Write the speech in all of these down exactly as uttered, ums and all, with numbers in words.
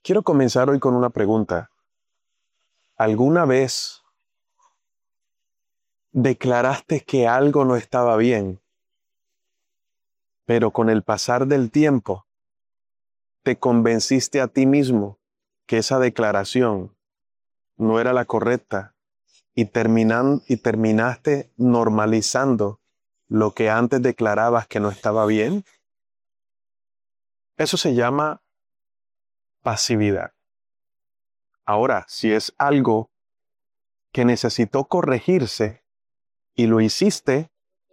Quiero comenzar hoy con una pregunta. ¿Alguna vez declaraste que algo no estaba bien, pero con el pasar del tiempo te convenciste a ti mismo que esa declaración no era la correcta y, terminan, y terminaste normalizando lo que antes declarabas que no estaba bien? Eso se llama pasividad. Ahora, si es algo que necesitó corregirse y lo hiciste,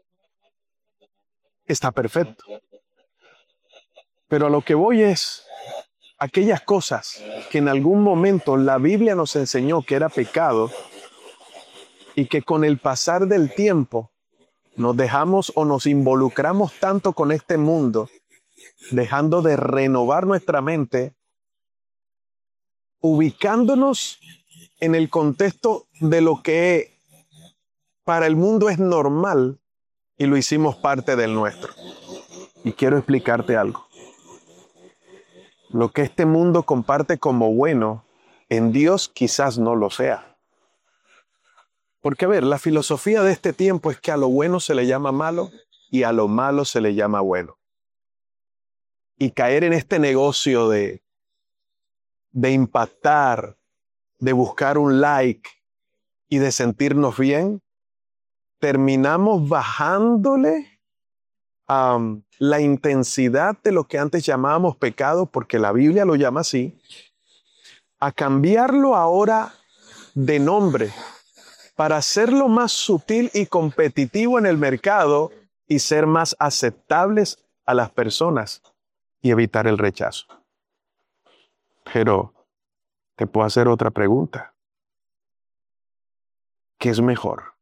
está perfecto. Pero a lo que voy es aquellas cosas que en algún momento la Biblia nos enseñó que era pecado y que con el pasar del tiempo nos dejamos o nos involucramos tanto con este mundo, dejando de renovar nuestra mente, ubicándonos en el contexto de lo que para el mundo es normal y lo hicimos parte del nuestro. Y quiero explicarte algo. Lo que este mundo comparte como bueno, en Dios quizás no lo sea. Porque, a ver, la filosofía de este tiempo es que a lo bueno se le llama malo y a lo malo se le llama bueno. Y caer en este negocio de, de impactar, de buscar un like y de sentirnos bien, terminamos bajándole um, la intensidad de lo que antes llamábamos pecado, porque la Biblia lo llama así, a cambiarlo ahora de nombre para hacerlo más sutil y competitivo en el mercado y ser más aceptables a las personas y evitar el rechazo. Pero te puedo hacer otra pregunta. ¿Qué es mejor?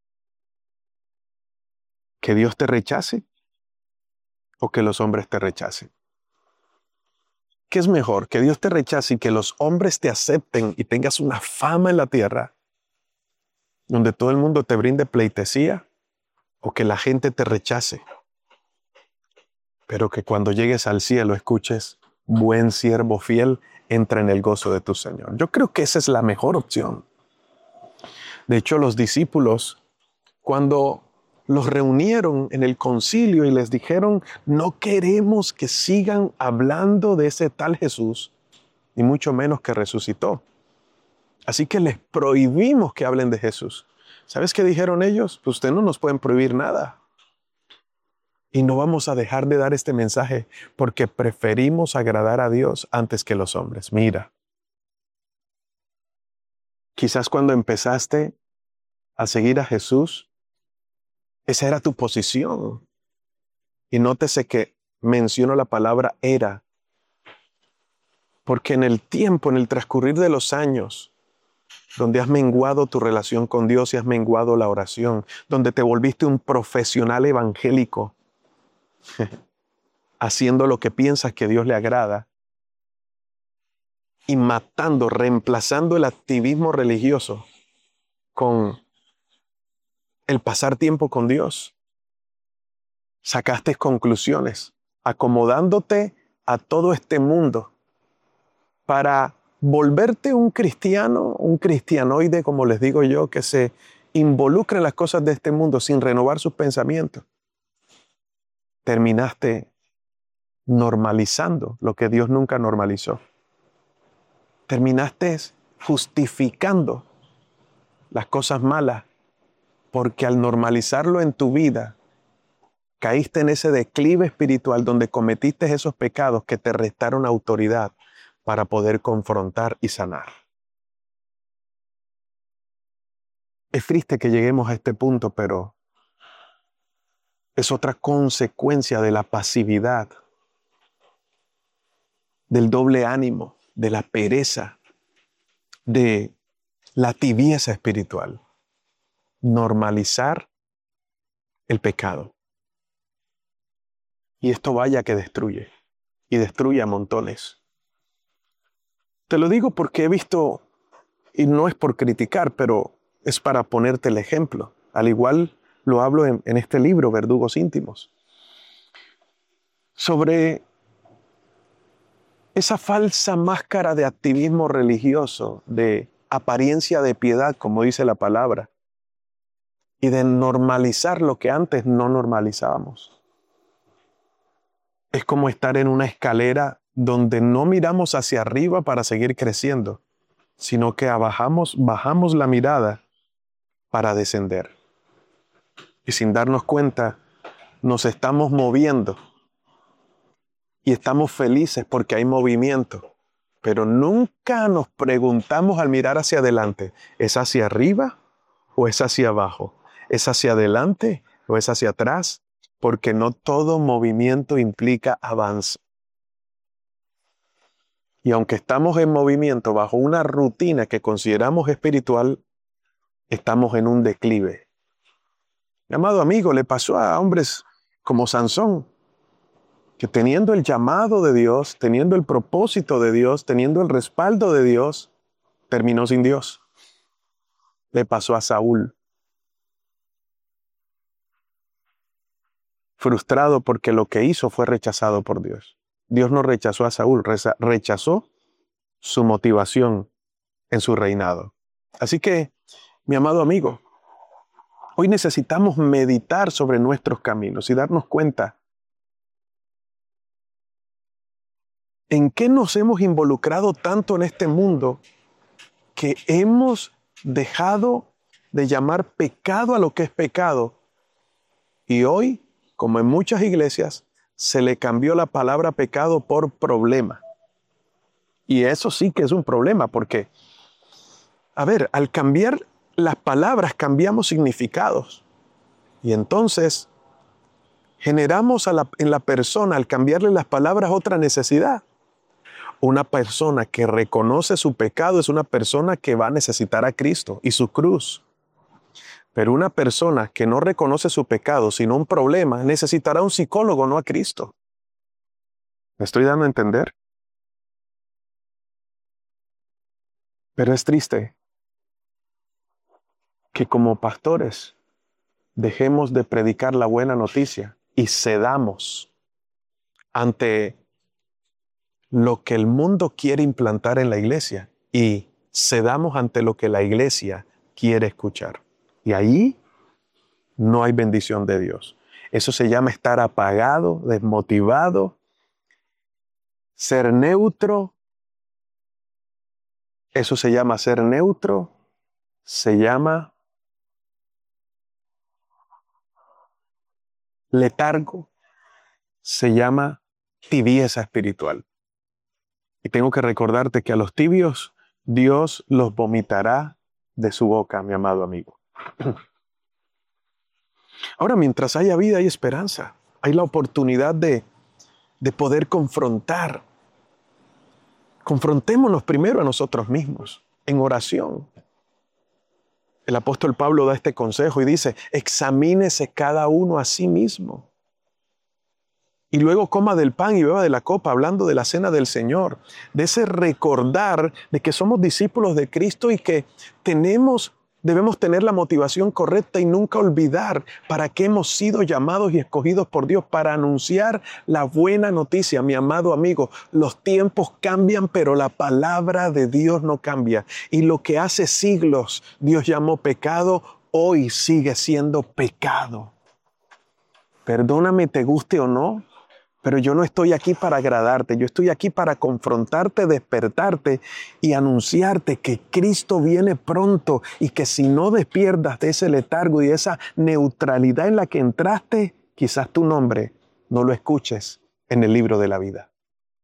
¿Que Dios te rechace o que los hombres te rechacen? ¿Qué es mejor? ¿Que Dios te rechace y que los hombres te acepten y tengas una fama en la tierra donde todo el mundo te brinde pleitesía, o que la gente te rechace, pero que cuando llegues al cielo escuches: buen siervo fiel, entra en el gozo de tu Señor? Yo creo que esa es la mejor opción. De hecho, los discípulos, cuando los reunieron en el concilio y les dijeron: no queremos que sigan hablando de ese tal Jesús, ni mucho menos que resucitó. Así que les prohibimos que hablen de Jesús. ¿Sabes qué dijeron ellos? Pues ustedes no nos pueden prohibir nada. Y no vamos a dejar de dar este mensaje porque preferimos agradar a Dios antes que los hombres. Mira, quizás cuando empezaste a seguir a Jesús, esa era tu posición. Y nótese que menciono la palabra era, porque en el tiempo, en el transcurrir de los años, donde has menguado tu relación con Dios y has menguado la oración, donde te volviste un profesional evangélico, haciendo lo que piensas que Dios le agrada, y matando, reemplazando el activismo religioso con el pasar tiempo con Dios, sacaste conclusiones, acomodándote a todo este mundo para volverte un cristiano, un cristianoide, como les digo yo, que se involucra en las cosas de este mundo sin renovar sus pensamientos. Terminaste normalizando lo que Dios nunca normalizó. Terminaste justificando las cosas malas, porque al normalizarlo en tu vida, caíste en ese declive espiritual donde cometiste esos pecados que te restaron autoridad para poder confrontar y sanar. Es triste que lleguemos a este punto, pero es otra consecuencia de la pasividad, del doble ánimo, de la pereza, de la tibieza espiritual. Normalizar el pecado. Y esto vaya que destruye, y destruye a montones. Te lo digo porque he visto, y no es por criticar, pero es para ponerte el ejemplo. Al igual lo hablo en, en este libro, Verdugos Íntimos, sobre esa falsa máscara de activismo religioso, de apariencia de piedad, como dice la palabra, y de normalizar lo que antes no normalizábamos. Es como estar en una escalera donde no miramos hacia arriba para seguir creciendo, sino que bajamos, bajamos la mirada para descender. Y sin darnos cuenta, nos estamos moviendo y estamos felices porque hay movimiento, pero nunca nos preguntamos al mirar hacia adelante, ¿es hacia arriba o es hacia abajo? ¿Es hacia adelante o es hacia atrás? Porque no todo movimiento implica avance. Y aunque estamos en movimiento bajo una rutina que consideramos espiritual, estamos en un declive. Mi amado amigo, le pasó a hombres como Sansón, que teniendo el llamado de Dios, teniendo el propósito de Dios, teniendo el respaldo de Dios, terminó sin Dios. Le pasó a Saúl, frustrado porque lo que hizo fue rechazado por Dios. Dios no rechazó a Saúl, rechazó su motivación en su reinado. Así que, mi amado amigo, hoy necesitamos meditar sobre nuestros caminos y darnos cuenta en qué nos hemos involucrado tanto en este mundo que hemos dejado de llamar pecado a lo que es pecado. Y hoy, como en muchas iglesias, se le cambió la palabra pecado por problema. Y eso sí que es un problema porque, a ver, al cambiar las palabras cambiamos significados. Y entonces generamos a la, en la persona, al cambiarle las palabras, otra necesidad. Una persona que reconoce su pecado es una persona que va a necesitar a Cristo y su cruz. Pero una persona que no reconoce su pecado, sino un problema, necesitará a un psicólogo, no a Cristo. ¿Me estoy dando a entender? Pero es triste que como pastores dejemos de predicar la buena noticia y cedamos ante lo que el mundo quiere implantar en la iglesia y cedamos ante lo que la iglesia quiere escuchar. Y ahí no hay bendición de Dios. Eso se llama estar apagado, desmotivado, ser neutro. Eso se llama ser neutro. Se llama letargo. Se llama tibieza espiritual. Y tengo que recordarte que a los tibios Dios los vomitará de su boca, mi amado amigo. Ahora, mientras haya vida, hay esperanza. Hay la oportunidad de, de poder confrontar. Confrontémonos primero a nosotros mismos, en oración. El apóstol Pablo da este consejo y dice, examínese cada uno a sí mismo. Y luego coma del pan y beba de la copa, hablando de la cena del Señor. De ese recordar de que somos discípulos de Cristo y que tenemos, debemos tener la motivación correcta y nunca olvidar para qué hemos sido llamados y escogidos por Dios, para anunciar la buena noticia. Mi amado amigo, los tiempos cambian, pero la palabra de Dios no cambia. Y lo que hace siglos Dios llamó pecado, hoy sigue siendo pecado. Perdóname, te guste o no, pero yo no estoy aquí para agradarte, yo estoy aquí para confrontarte, despertarte y anunciarte que Cristo viene pronto y que si no despiertas de ese letargo y de esa neutralidad en la que entraste, quizás tu nombre no lo escuches en el libro de la vida.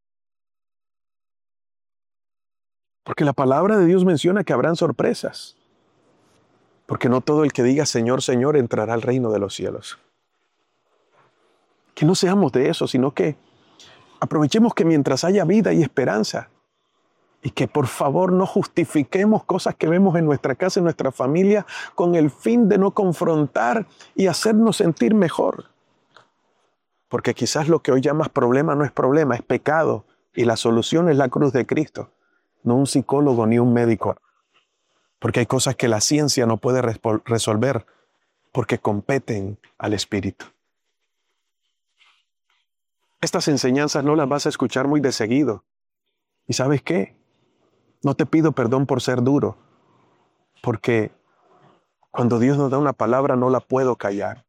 Porque la palabra de Dios menciona que habrán sorpresas. Porque no todo el que diga Señor, Señor entrará al reino de los cielos. Que no seamos de eso, sino que aprovechemos que mientras haya vida y esperanza, y que por favor no justifiquemos cosas que vemos en nuestra casa, en nuestra familia, con el fin de no confrontar y hacernos sentir mejor. Porque quizás lo que hoy llamas problema no es problema, es pecado, y la solución es la cruz de Cristo, no un psicólogo ni un médico. Porque hay cosas que la ciencia no puede resolver, porque competen al Espíritu. Estas enseñanzas no las vas a escuchar muy de seguido, ¿Y sabes qué? No te pido perdón por ser duro, porque cuando Dios nos da una palabra no la puedo callar.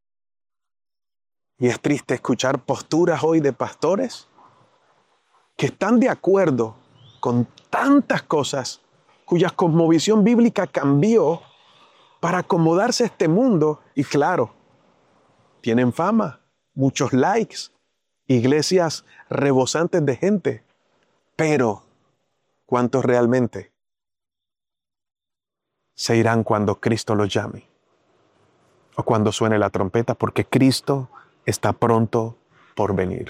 Y es triste escuchar posturas hoy de pastores que están de acuerdo con tantas cosas cuya cosmovisión bíblica cambió para acomodarse a este mundo. Y claro, tienen fama, muchos likes, iglesias rebosantes de gente. Pero, ¿cuántos realmente se irán cuando Cristo los llame? O cuando suene la trompeta, porque Cristo está pronto por venir.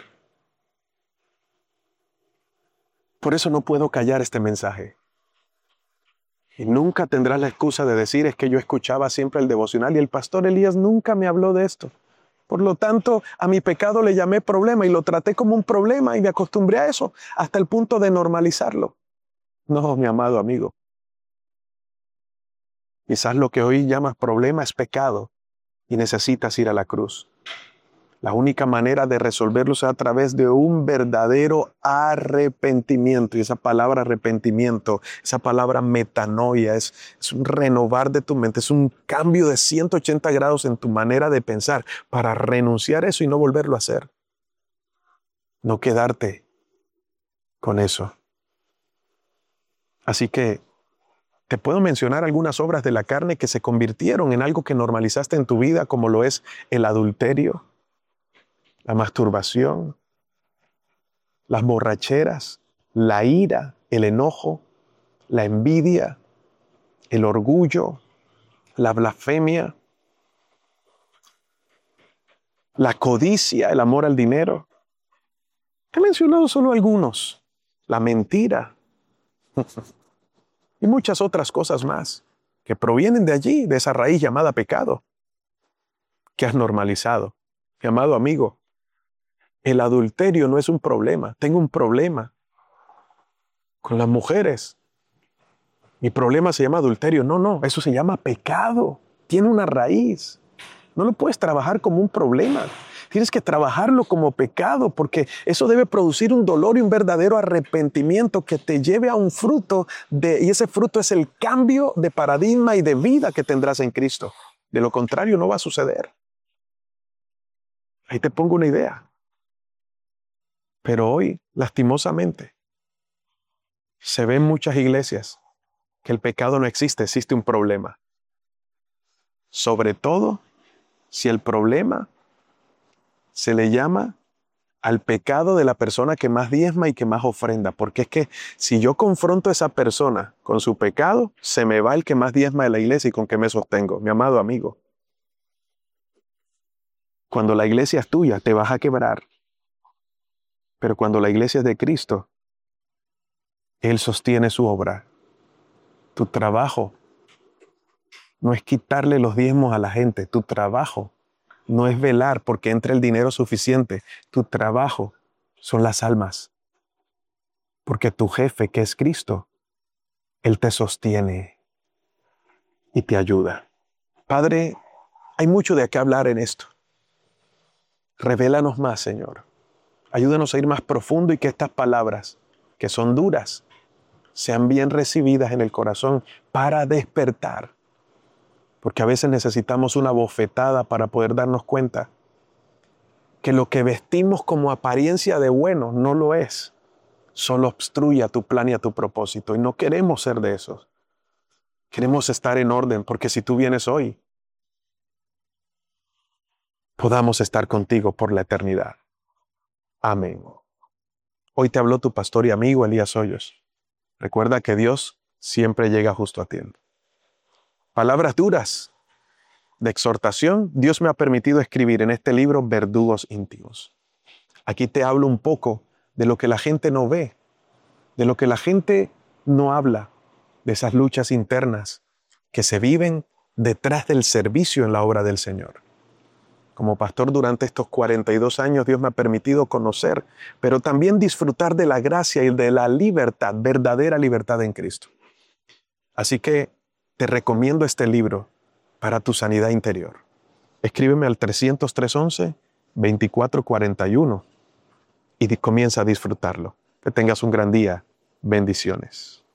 Por eso no puedo callar este mensaje. Y nunca tendrás la excusa de decir, es que yo escuchaba siempre el devocional y el pastor Elías nunca me habló de esto. Por lo tanto, a mi pecado le llamé problema y lo traté como un problema y me acostumbré a eso hasta el punto de normalizarlo. No, mi amado amigo. Quizás lo que hoy llamas problema es pecado y necesitas ir a la cruz. La única manera de resolverlo es a través de un verdadero arrepentimiento. Y esa palabra arrepentimiento, esa palabra metanoia, es, es un renovar de tu mente, es un cambio de ciento ochenta grados en tu manera de pensar para renunciar a eso y no volverlo a hacer. No quedarte con eso. Así que te puedo mencionar algunas obras de la carne que se convirtieron en algo que normalizaste en tu vida, como lo es el adulterio, la masturbación, las borracheras, la ira, el enojo, la envidia, el orgullo, la blasfemia, la codicia, el amor al dinero. He mencionado solo algunos. La mentira y muchas otras cosas más que provienen de allí, de esa raíz llamada pecado, que has normalizado. Mi amado amigo, el adulterio no es un problema. Tengo un problema con las mujeres. Mi problema se llama adulterio. No, no, eso se llama pecado. Tiene una raíz. No lo puedes trabajar como un problema. Tienes que trabajarlo como pecado, porque eso debe producir un dolor y un verdadero arrepentimiento que te lleve a un fruto, de, y ese fruto es el cambio de paradigma y de vida que tendrás en Cristo. De lo contrario, no va a suceder. Ahí te pongo una idea. Pero hoy, lastimosamente, se ven muchas iglesias que el pecado no existe, existe un problema. Sobre todo, si el problema se le llama al pecado de la persona que más diezma y que más ofrenda. Porque es que si yo confronto a esa persona con su pecado, se me va el que más diezma de la iglesia y con que me sostengo. Mi amado amigo, cuando la iglesia es tuya, te vas a quebrar. Pero cuando la iglesia es de Cristo, Él sostiene su obra. Tu trabajo no es quitarle los diezmos a la gente. Tu trabajo no es velar porque entre el dinero suficiente. Tu trabajo son las almas. Porque tu jefe, que es Cristo, Él te sostiene y te ayuda. Padre, hay mucho de qué hablar en esto. Revélanos más, Señor. Ayúdanos a ir más profundo y que estas palabras, que son duras, sean bien recibidas en el corazón para despertar. Porque a veces necesitamos una bofetada para poder darnos cuenta que lo que vestimos como apariencia de bueno no lo es. Solo obstruye a tu plan y a tu propósito. Y no queremos ser de esos. Queremos estar en orden, porque si tú vienes hoy, podamos estar contigo por la eternidad. Amén. Hoy te habló tu pastor y amigo Elías Hoyos. Recuerda que Dios siempre llega justo a tiempo. Palabras duras de exhortación, Dios me ha permitido escribir en este libro Verdugos íntimos. Aquí te hablo un poco de lo que la gente no ve, de lo que la gente no habla, de esas luchas internas que se viven detrás del servicio en la obra del Señor. Como pastor durante estos cuarenta y dos años, Dios me ha permitido conocer, pero también disfrutar de la gracia y de la libertad, verdadera libertad en Cristo. Así que te recomiendo este libro para tu sanidad interior. Escríbeme al trescientos tres once, veinticuatro cuarenta y uno y comienza a disfrutarlo. Que tengas un gran día Bendiciones.